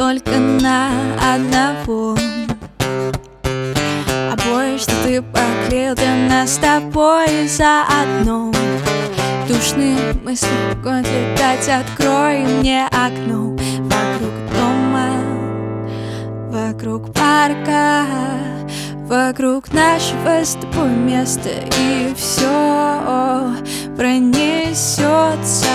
только на одного. Обои, что ты поклеил для нас с тобой заодно. Душные мысли могут летать, открой мне окно. Вокруг дома, вокруг парка, вокруг нашего с тобой места, и все пронесется.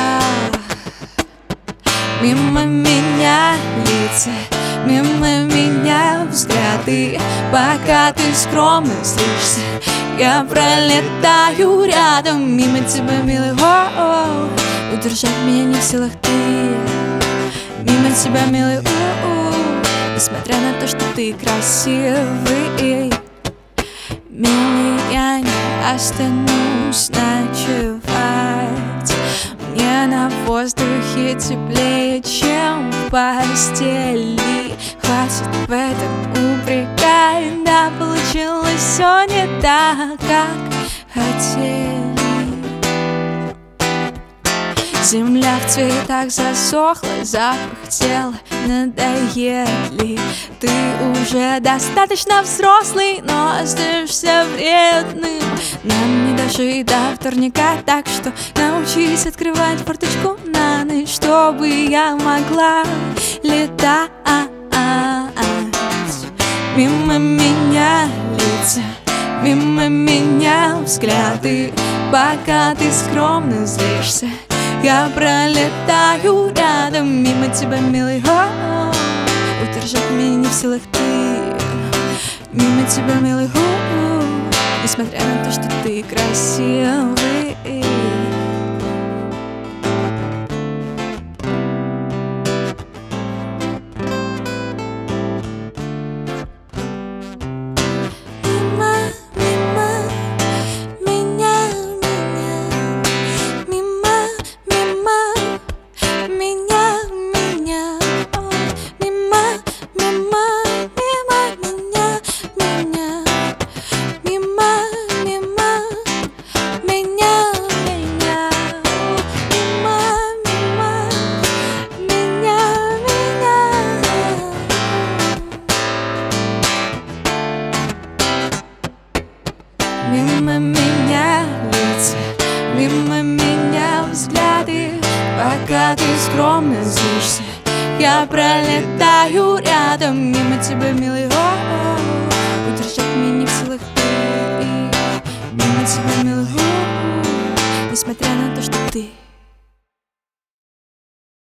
Мимо меня лица, мимо меня взгляды. Пока ты скромно злишься, я пролетаю рядом мимо тебя, милый. Удержать меня не в силах ты. Мимо тебя, милый. Несмотря на то, что ты красивый, милый, я не останусь ночевать. Мне на воздухе теплее, чем в постели. Хватит в этом упрекать, да получилось все не так, как хотели. Земля в цветах засохла, запах тела надоели. Ты уже достаточно взрослый, но остаешься вредным. Нам не дожить до вторника, так что научись открывать форточку на ночь, чтобы я могла летать. Мимо меня лица, мимо меня взгляды. Пока ты скромно злишься, я пролетаю рядом мимо тебя, милый. Удержать меня не в силах ты. Мимо тебя, милый. Несмотря на то, что ты красивый. Мимо меня лица, мимо меня взгляды. Пока ты скромно злишься, я пролетаю рядом мимо тебя, милый. Удержать меня не в силах ты. Мимо тебя, милый. Несмотря на то, что ты